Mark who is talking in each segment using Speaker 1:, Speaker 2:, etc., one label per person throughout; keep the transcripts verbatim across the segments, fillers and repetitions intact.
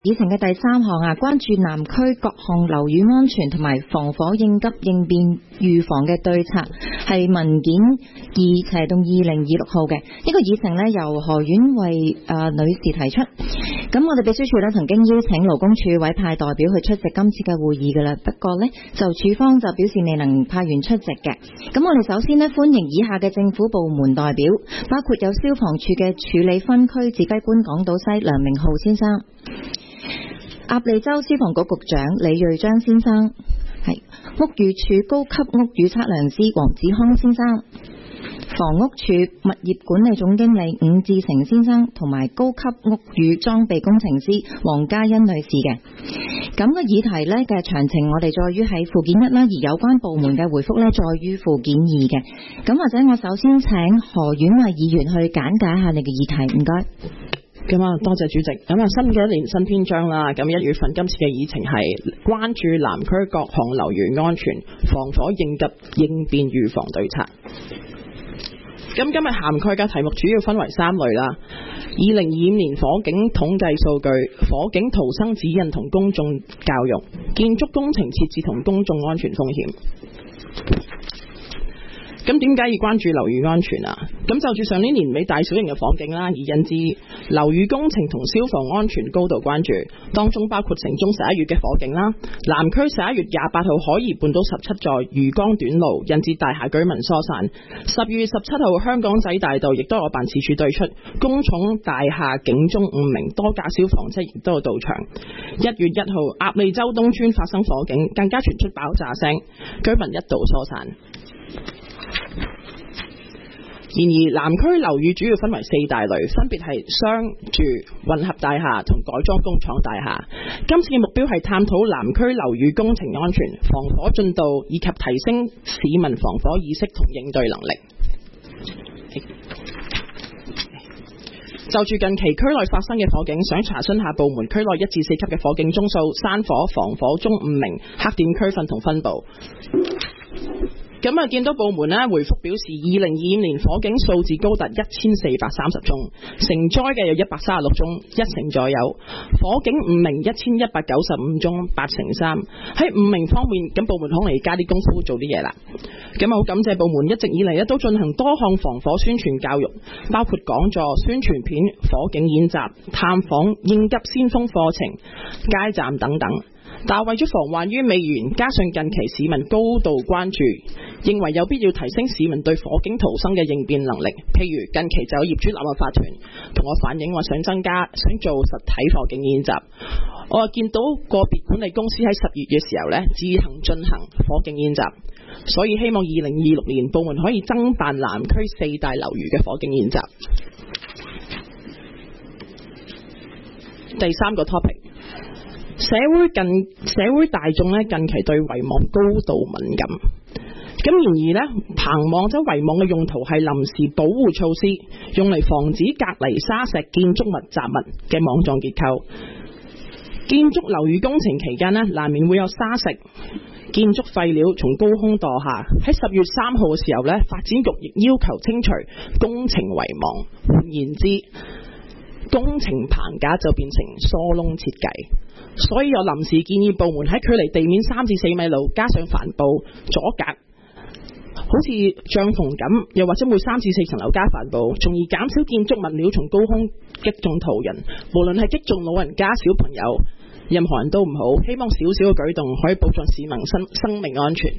Speaker 1: 議程嘅第三項啊，關注南區各項樓宇安全同埋防火應急應變預防嘅對策，係文件二斜到二零二六號嘅呢、這個議程呢，由何婉慧誒、呃、女士提出。咁我哋秘書處呢，曾經邀請勞工處委派代表去出席今次嘅會議噶啦，不過呢，就處方就表示未能派員出席嘅。咁我哋首先呢，歡迎以下嘅政府部門代表，包括有消防處嘅處理分區指揮官港島西梁明浩先生。鴨脷洲消防局局長李瑞章先生，係屋宇署高級屋宇測量師黃子康先生，房屋署物業管理總經理伍志成先生，同埋高級屋宇裝備工程師黃嘉欣女士嘅。咁個議題呢嘅詳情，我哋載於喺附件一啦，而有關部門嘅回覆呢，載於附件二嘅。咁或者我首先請何婉慧議員去簡介一下你嘅議題，唔該。
Speaker 2: 咁啊，多謝主席。咁啊，新嘅一年新篇章啦。咁一月份今次嘅議程係關注南區各項樓宇安全、防火應急應變預防對策。咁今日涵蓋嘅題目主要分為三類啦。二零二五年火警統計數據、火警逃生指引同公眾教育、建築工程設置同公眾安全風險。咁點解要關注樓宇安全啊？咁就住上年年尾大小型嘅火警啦，而引致樓宇工程同消防安全高度關注，當中包括城中十一月嘅火警啦，南區十一月廿八號海怡半島十七座漁光短路引致大廈居民疏散，十月十七號香港仔大道亦都有辦事處對出工廠大廈警鐘誤鳴，多架消防車亦都有到場。一月一號鴨脷洲東村發生火警，更加傳出爆炸聲，居民一度疏散。然而，南區樓宇主要分為四大類，分別係商住混合大廈同改裝工廠大廈。今次嘅目標係探討南區樓宇工程安全、防火進度以及提升市民防火意識同應對能力。就住近期區內發生嘅火警，想查詢下部門區內一至四級嘅火警宗數、山火、防火鐘誤鳴、黑點區分同分佈。咁啊，見到部門呢回覆表示，二零二五年火警數字高達一千四百三十宗，成災嘅有一百三十六宗，一成左右。火警誤鳴一千一百九十五宗，八成三。喺誤鳴方面，咁部門可能要加啲功夫做啲嘢啦。咁啊，好感謝部門一直以嚟咧都進行多項防火宣傳教育，包括講座、宣傳片、火警演習、探訪、應急先鋒課程、街站等等。但為咗防患於未然，加上近期市民高度關注，認為有必要提升市民對火警逃生嘅應變能力。譬如近期就有業主立案法團同我反映話想增加，想做實體火警演習。我見到個別管理公司喺十月嘅時候呢自行進行火警演習，所以希望二零二六年部門可以增辦南區四大樓宇嘅火警演習。第三個 topic。社會近社會大眾咧近期對圍網高度敏感，咁然而咧棚網即圍網嘅用途係臨時保護措施，用嚟防止隔離沙石建築物雜物嘅網狀結構。建築樓宇工程期間咧難免會有沙石、建築廢料從高空墮下。喺十月三號嘅時候咧，發展局亦要求清除工程圍網，換言之，工程棚架就變成疏窿設計。所以有臨時建議部門喺距離地面三至四米路加上帆布阻隔，好似帳篷咁，又或者每三至四層樓加帆布，從而減少建築物料從高空擊中途人。無論係擊中老人家、小朋友，任何人都唔好。希望少少嘅舉動可以保障市民生生命安全。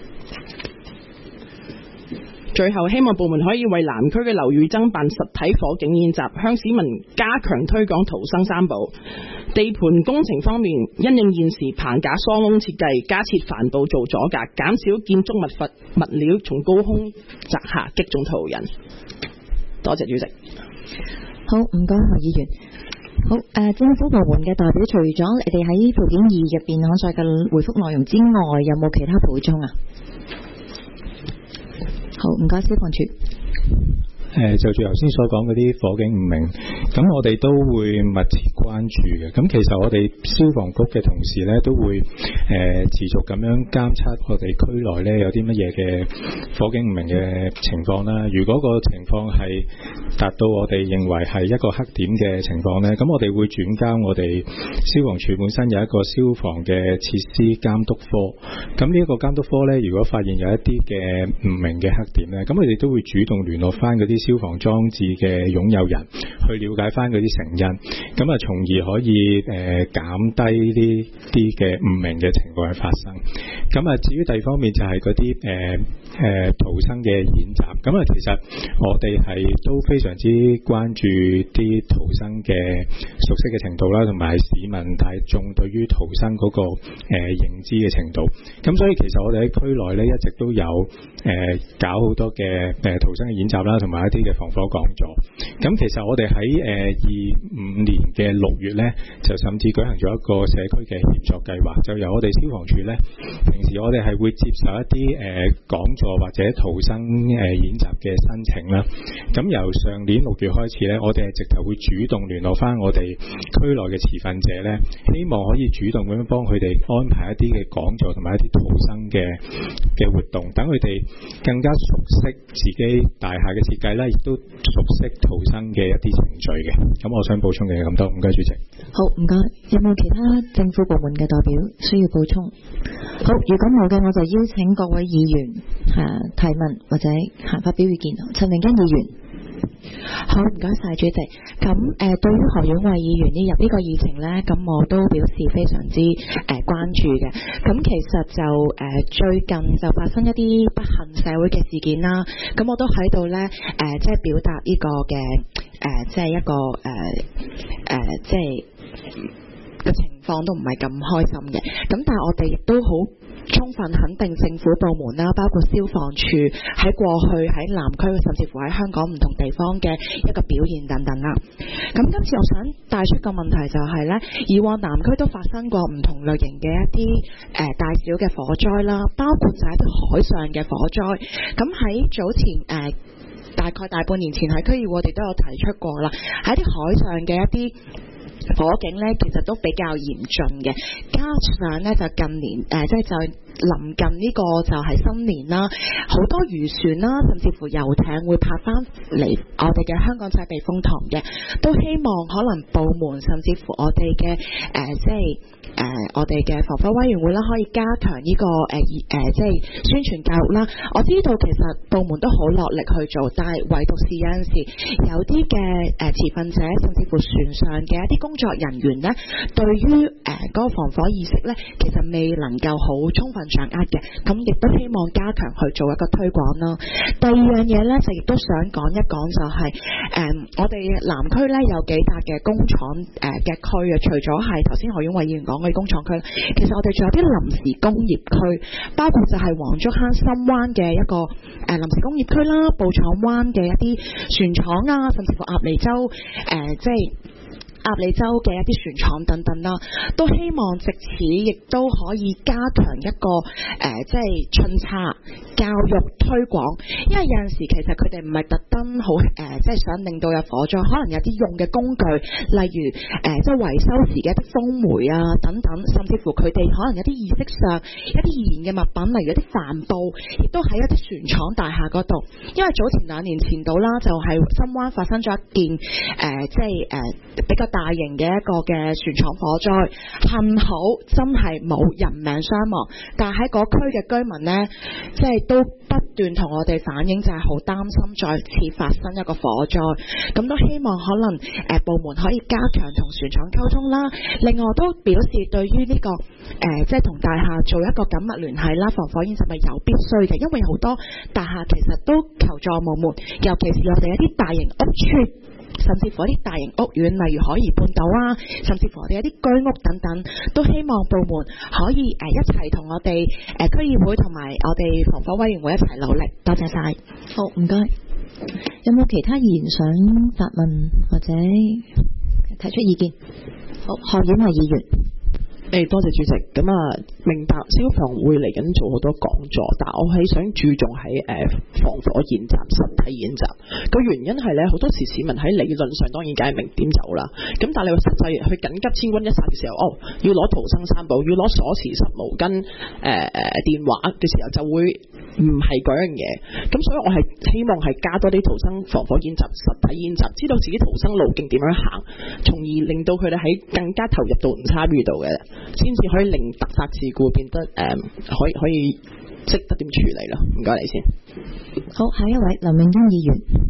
Speaker 2: 最後，希望部門可以為南區嘅樓宇增辦實體火警演習，向市民加強推廣逃生三寶。地盤工程方面，因應現時棚架疏窿設計，加設帆布做阻隔，減少建築物物料從高空砸下擊中途人。多謝主席。
Speaker 1: 好，唔該何議員。好，誒、呃，政府部門嘅代表，除咗你哋喺附件二入邊可載嘅回覆內容之外，有冇其他補充啊？好，唔該消防處。
Speaker 3: 誒就住頭先所講嗰啲火警唔明，咁我哋都會密切關注嘅。咁其實我哋消防局嘅同事咧都會誒、呃、持續咁樣監測我哋區內咧有啲乜嘢嘅火警唔明嘅情況啦。如果個情況係達到我哋認為係一個黑點嘅情況咧，咁我哋會轉交我哋消防處本身有一個消防嘅設施監督科。咁呢一個監督科咧，如果發現有一啲嘅唔明嘅黑點咧，咁佢哋都會主動聯絡翻嗰啲消防裝置嘅擁有人，去了解翻嗰啲成因，咁啊，從而可以誒、呃、減低呢啲嘅唔明嘅情況嘅發生。咁啊，至於第二方面就係嗰啲誒誒逃生嘅演習，咁啊，其實我哋係都非常之關注啲逃生嘅熟悉嘅程度啦，同埋市民大眾對於逃生嗰、那個誒、呃、認知嘅程度。咁所以其實我哋喺區內咧一直都有誒、呃、搞好多嘅誒、呃、逃生嘅演習啦，同埋一啲嘅防火講座。咁其實我哋喺誒二五年嘅六月咧，就甚至舉行咗一個社區嘅協作計劃，就由我哋消防處咧，平時我哋係會接受一啲誒、呃、講座或者逃生誒、呃、演習嘅申請啦。咁由上年六月開始咧，我哋係直頭會主動聯絡翻我哋區內嘅持份者咧，希望可以主動咁樣幫佢哋安排一啲嘅講座同埋一啲逃生嘅嘅活動，等佢哋更加熟悉自己大廈嘅設計咧，亦都熟悉逃生嘅一啲程序嘅。咁我想補充嘅咁多，唔該主席。
Speaker 1: 好，唔該。有冇其他政府部門嘅代表需要補充？好，如果冇嘅，我就邀請各位議員吓、啊、提問或者吓、啊、發表意見。陳穎欣議員。好，唔該晒主席。咁誒、呃，對於何婉慧議員呢入呢個議程呢，咁我都表示非常之誒、呃、關注嘅。咁其實就誒、呃、最近就發生一啲不幸社會嘅事件啦。咁我都喺度呢，誒、呃，即係表達呢個嘅誒、呃，即係一個誒誒、呃呃，即係個情況都唔係咁開心嘅。咁但係我哋亦都好充分肯定政府部門啦，包括消防處喺過去喺南區甚至乎喺香港唔同地方嘅一個表現等等啦。咁今次我想帶出個問題就係呢，以往南區都發生過唔同類型嘅一啲誒、呃、大小嘅火災啦，包括就係一啲海上嘅火災。咁喺早前誒、呃、大概大半年前喺區議會我哋都有提出過啦，喺啲海上嘅一啲火警呢，其實都比較嚴峻嘅，加上呢，就近年誒、呃，即係就臨近呢個就係新年啦，好多漁船啦，甚至乎遊艇會泊翻嚟我哋嘅香港仔避風塘嘅，都希望可能部門甚至乎我哋嘅誒，即係誒、呃，我哋嘅防火委員會啦，可以加強呢、這個誒誒、呃，即係宣傳教育啦。我知道其實部門都好落力去做，但係唯獨是有陣時有啲嘅誒持份者，甚至乎船上嘅一啲工作人員呢，對於誒嗰個防火意識呢，其實未能夠好充分掌握嘅。咁亦都希望加強去做一個推廣啦。第二樣嘢呢，就亦都想講一講就係、是、誒、呃，我哋南區呢，有幾笪嘅工廠誒嘅區啊，除咗係頭先何婉慧議員講嘅工廠區，其實我哋仲有啲臨時工業區，包括就係黃竹坑深灣嘅一個誒臨時工業區啦，布廠灣嘅一啲船廠啊，甚至乎鴨脷洲誒、呃、即係鴨脷洲嘅一啲船廠等等啦，都希望藉此亦都可以加強一個誒、呃，即係巡查、教育、推廣。因為有陣時其實佢哋唔係特登好誒，即係想令到有火災，可能有啲用嘅工具，例如誒、呃，即係維修時嘅一啲風煤啊等等，甚至乎佢哋可能有啲意識上一啲易燃嘅物品，例如一啲帆布，亦都喺一啲船廠大廈嗰度。因為早前兩年前度啦，就係、是、深灣發生咗一件誒、呃，即係誒、呃、比較大型嘅一個嘅船廠火災，幸好真係冇人命傷亡，但係喺嗰區嘅居民呢，即係都不斷同我哋反映，就係好擔心再次發生一個火災。咁都希望可能誒、呃、部門可以加強同船廠溝通啦。另外都表示對於呢、這個誒、呃、即係同大廈做一個緊密聯繫啦，防火演習係有必須嘅，因為好多大廈其實都求助無門，尤其是我哋一啲大型屋邨。甚至乎一啲大型屋苑，例如海怡半島啊，甚至乎我哋一啲居屋等等，都希望部門可以誒、呃、一齊同我哋誒區議會同埋我哋防火委員會一齊努力。多謝晒。好，唔該。有冇其他議員想發問或者提出意見？好，何婉慧議員。
Speaker 2: 誒，多謝主席。咁啊，明白消防會嚟緊做好多講座，但我係想注重喺誒防火演習、實體演習。個原因係咧，好多時市民喺理論上當然梗係明點走啦。咁但係你話實際去緊急千鈞一髮嘅時候，哦，要攞逃生三寶，要攞鎖匙、濕毛巾、誒、呃、誒電話嘅時候，就會唔係嗰樣嘢。咁所以我係希望係加多啲逃生防火演習、實體演習，知道自己逃生路徑點樣行，從而令到佢哋喺更加投入到唔參與到嘅，先至可以令突發事故變得誒、呃、可以可以識得點處理咯。唔該你先。
Speaker 1: 好，下一位林永英議員。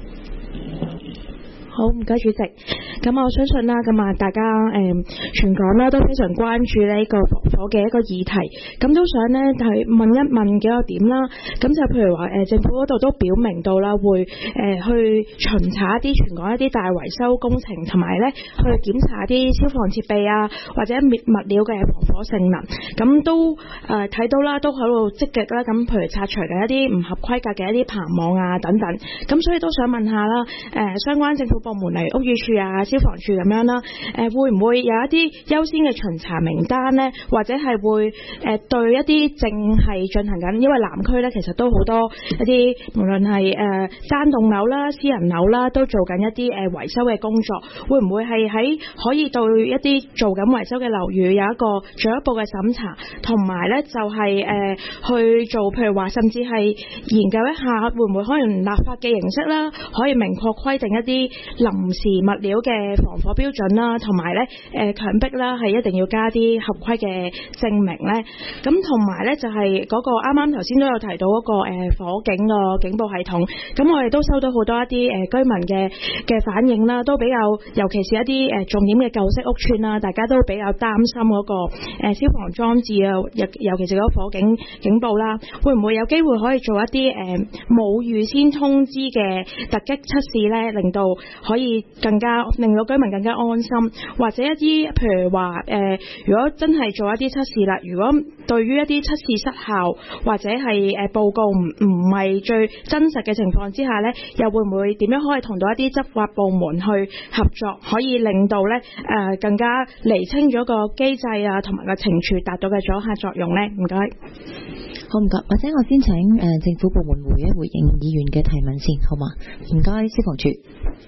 Speaker 4: 好，唔該主席。咁我相信啦，咁啊大家誒、呃、全港啦都非常關注呢個防火嘅一個議題，咁都想呢係問一問幾個點啦。咁就譬如話誒、呃、政府嗰度都表明到啦，會誒、呃、去巡查一啲全港一啲大維修工程，同埋呢去檢查啲消防設備啊或者滅物料嘅防火性能。咁都誒睇、呃、到啦，都喺度積極啦。咁譬如拆除緊一啲唔合規格嘅一啲棚網啊等等。咁所以都想問下啦，誒、呃、相關政府部門嚟屋宇署啊、消防處咁樣啦，誒、呃、會唔會有一啲優先嘅巡查名單呢？或者係會誒、呃、對一啲正係進行緊，因為南區呢其實都好多一啲無論係誒單棟樓啦、私人樓啦，都做緊一啲誒、呃、維修嘅工作，會唔會係喺可以對一啲做緊維修嘅樓宇有一個進一步嘅審查，同埋呢就係、是、誒、呃、去做譬如話，甚至係研究一下會唔會可能立法嘅形式啦，可以明確規定一啲臨時物料嘅防火標準啦，同埋咧誒強迫啦，係一定要加啲合規嘅證明咧。咁同埋咧就係、是、嗰個啱啱頭先都有提到嗰、那個、呃、火警個警報系統。咁我哋都收到好多一啲誒、呃、居民嘅嘅反應啦，都比較尤其是一啲誒、呃、重點嘅舊式屋邨啦，大家都比較擔心嗰、那個、呃、消防裝置啊，尤尤其是嗰個火警警報啦，會唔會有機會可以做一啲誒冇預先通知嘅突擊測試咧，令到可以更加令到居民更加安心，或者一啲譬如話誒、呃，如果真係做一啲測試啦，如果對於一啲測試失效或者係誒、呃、報告唔唔係最真實嘅情況之下呢，又會唔會點樣可以同到一啲執法部門去合作，可以令到呢誒、呃、更加釐清咗個機制啊，同埋個懲處達到嘅阻嚇作用呢？唔該。
Speaker 1: 好，唔該，或者我先請誒、呃、政府部門回一回應議員嘅提問先，好嘛？唔該，消防處。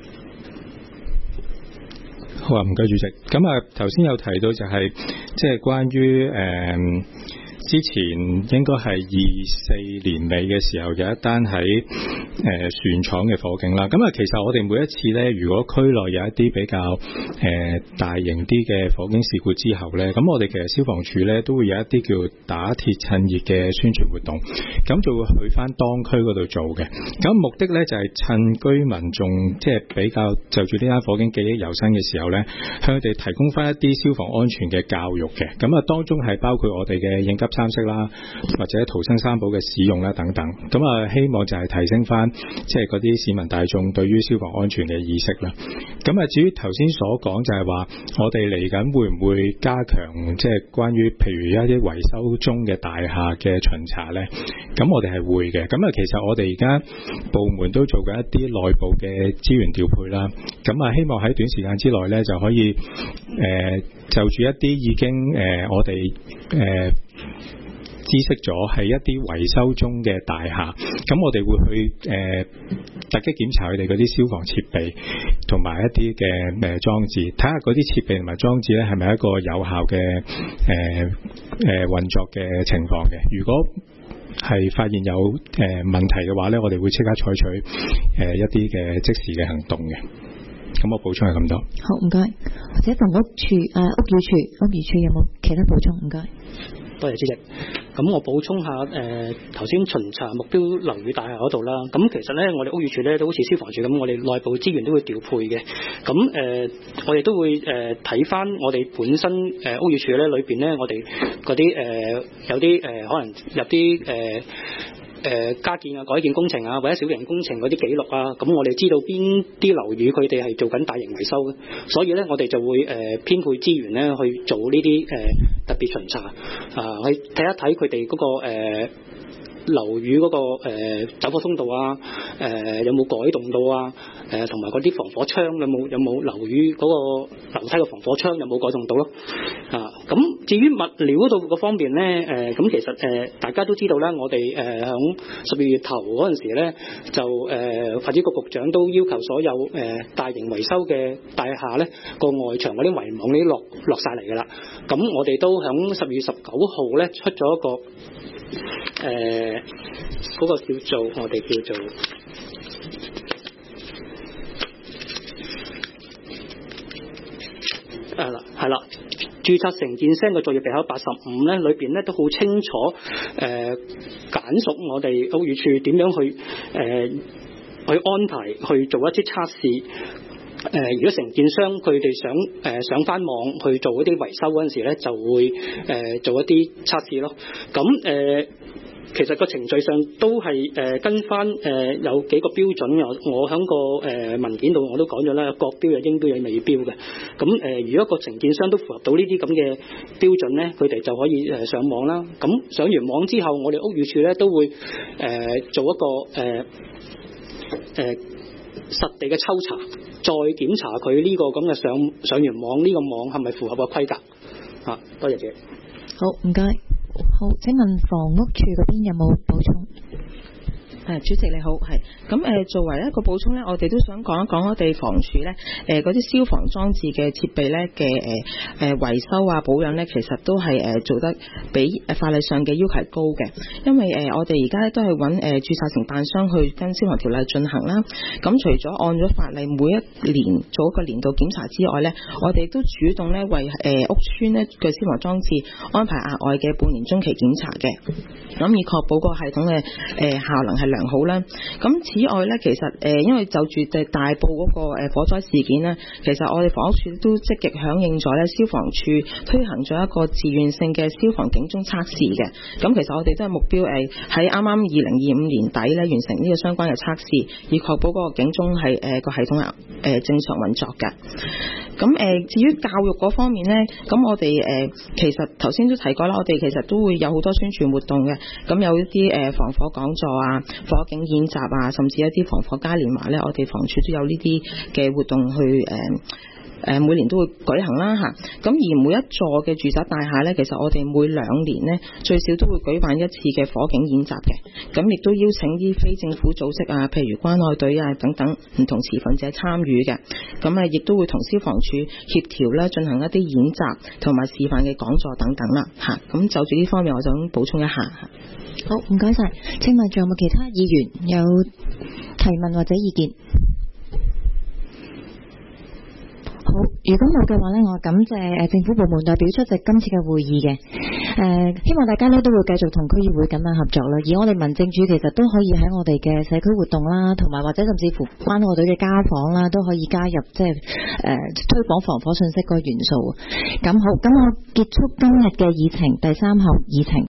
Speaker 3: 好啊，唔該主席。咁啊，頭先有提到就係即係關於誒、呃、之前應該係二四年尾嘅時候有一單喺誒、呃、船廠嘅火警啦。咁啊，其實我哋每一次咧，如果區內有一啲比較誒、呃、大型啲嘅火警事故之後咧，咁我哋其實消防處咧都會有一啲叫打鐵趁熱嘅宣傳活動，咁就會去翻當區嗰度做嘅。咁目的咧就係、是、趁居民仲即係比較就住呢單火警記憶猶新嘅時候咧，向佢哋提供翻一啲消防安全嘅教育嘅。咁啊，當中係包括我哋嘅應急三式啦，或者逃生三寶嘅使用啦等等。咁啊，希望就係提升翻即係嗰啲市民大眾對於消防安全嘅意識啦。咁啊，至於頭先所講就係話我哋嚟緊會唔會加強即係關於譬如一啲維修中嘅大廈嘅巡查咧？咁我哋係會嘅。咁啊，其實我哋而家部門都做緊一啲內部嘅資源調配啦。咁啊，希望喺短時間之內咧就可以誒、呃、就住一啲已經誒、呃、我哋誒。呃知識咗係一啲維修中嘅大廈，咁我哋會去誒、呃、突擊檢查佢哋嗰啲消防設備同埋一啲嘅誒裝置，睇下嗰啲設備同埋裝置咧係咪一個有效嘅誒誒運作嘅情況嘅。如果係發現有誒、呃、問題嘅話咧，我哋會即刻採取誒、呃、一啲嘅即時嘅行動嘅。咁我補充係咁多。
Speaker 1: 好，唔該。或者房屋處誒、呃、屋宇署屋宇署有冇其他補充？唔該。
Speaker 5: 多謝主席。咁我補充下誒頭先巡查目標樓宇大廈嗰度啦。咁其實咧，我哋屋宇署咧都好似消防處咁，我哋內部資源都會調配嘅。咁誒、呃，我哋都會誒睇翻我哋本身誒、呃、屋宇署咧裏邊咧，我哋嗰啲誒有啲誒、呃、可能有啲誒。呃誒加建啊、改建工程啊，或者小型工程嗰啲記錄啊，咁我哋知道邊啲樓宇佢哋係做緊大型維修嘅，所以咧我哋就會誒、呃、編配資源咧去做呢啲誒特別巡查啊，去睇一睇佢哋嗰個誒、呃、樓宇嗰、嗰個誒、呃、走火通道啊，誒、呃、有冇改動到啊，誒同埋嗰啲防火窗有冇有冇樓宇嗰個樓梯嘅防火窗有冇改動到咯啊，咁至於物料嗰度嗰方面咧，誒、呃、咁其實誒、呃、大家都知道啦，我哋誒響十二月頭嗰陣時咧，就誒、呃、發展局局長都要求所有誒、呃、大型維修嘅大廈咧個外牆嗰啲圍網呢落落曬嚟㗎啦。咁我哋都響十二月十九號咧出咗一個誒嗰、呃那個叫做我哋叫做。係啦，係啦，註冊承建商嘅作業備考八十五咧，裏邊咧都好清楚誒簡述我哋屋宇署點樣去誒、呃、去安排去做一啲測試。誒、呃，如果承建商佢哋想誒、呃、上翻網去做一啲維修嗰陣時咧，就會誒、呃、做一啲測試咯。咁誒。呃其實個程序上都係誒、呃、跟翻誒、呃、有幾個標準嘅，我喺個誒、呃、文件度我都講咗啦，國標有英標有美標嘅。咁誒、呃，如果個承建商都符合到呢啲咁嘅標準咧，佢哋就可以誒、呃、上網啦。咁上完網之後，我哋屋宇署咧都會誒、呃、做一個誒誒、呃呃、實地嘅抽查，再檢查佢呢個咁嘅上上完網呢、這個網係咪符合個規格啊？多謝姐。
Speaker 1: 好，唔該。好，請問房屋處嗰邊有冇補充？
Speaker 6: 誒，主席你好，係咁誒，作為一個補充咧，我哋都想講一講我哋房署咧誒嗰啲消防裝置嘅設備咧嘅誒誒維修啊保養咧，其實都係誒、呃、做得比法例上嘅要求係高嘅，因為誒、呃、我哋而家咧都係揾誒註冊承辦商去跟消防條例進行啦。咁除咗按咗法例每一年做一個年度檢查之外咧，我哋都主動咧為誒、呃、屋邨咧嘅消防裝置安排額外嘅半年中期檢查嘅，咁以確保個系統嘅誒、呃、效能係良好啦。咁此外咧，其實誒、呃、因為就住誒大埔嗰個誒火災事件咧，其實我哋房屋署都積極響應咗咧消防處推行咗一個自願性嘅消防警鐘測試嘅。咁其實我哋都係目標誒喺啱啱二零二五年底咧完成呢個相關嘅測試，以確保嗰個警鐘係誒個系統係誒、呃、正常運作嘅。咁誒、呃、至於教育嗰方面咧，咁我哋誒、呃、其實頭先都提過啦，我哋其實都會有好多宣傳活動嘅。咁有一啲誒、呃、防火講座啊、火警演習啊，甚至一啲防火嘉年華咧，我哋房署都有呢啲嘅活動去誒誒、呃、每年都會舉行啦嚇。咁而每一座嘅住宅大廈咧，其實我哋每兩年咧最少都會舉辦一次嘅火警演習嘅。咁亦都邀請啲非政府組織啊，譬如關愛隊啊等等唔同持份者參與嘅。咁啊，亦都會同消防處協調啦，進行一啲演習同埋示範嘅講座等等啦嚇。咁就住呢方面，我想補充一下嚇。
Speaker 1: 好，唔該晒。請問仲有冇其他議員有提問或者意見？好，如果冇嘅話呢，我感謝誒政府部門代表出席今次嘅會議嘅。誒、呃，希望大家呢都會繼續同區議會緊密合作啦。而我哋民政處其實都可以喺我哋嘅社區活動啦，同埋或者甚至乎關愛隊嘅家訪啦，都可以加入即係誒推廣防火信息個元素。咁好，咁我結束今日嘅議程第三項議程。